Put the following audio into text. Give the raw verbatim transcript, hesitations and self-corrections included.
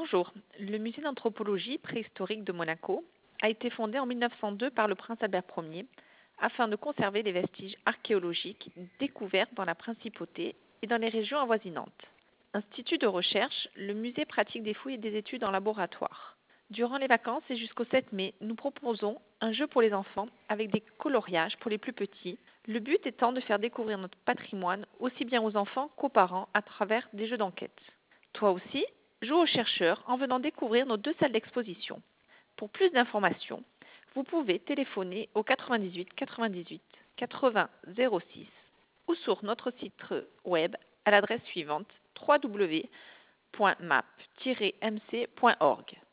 Bonjour. Le musée d'anthropologie préhistorique de Monaco a été fondé en mille neuf cent deux par le prince Albert Ier afin de conserver les vestiges archéologiques découverts dans la principauté et dans les régions avoisinantes. Institut de recherche, le musée pratique des fouilles et des études en laboratoire. Durant les vacances et jusqu'au sept mai, nous proposons un jeu pour les enfants avec des coloriages pour les plus petits, le but étant de faire découvrir notre patrimoine aussi bien aux enfants qu'aux parents à travers des jeux d'enquête. Toi aussi, joue aux chercheurs en venant découvrir nos deux salles d'exposition. Pour plus d'informations, vous pouvez téléphoner au quatre-vingt-dix-huit quatre-vingt-dix-huit quatre-vingts zéro six ou sur notre site web à l'adresse suivante w w w point map tiret m c point org.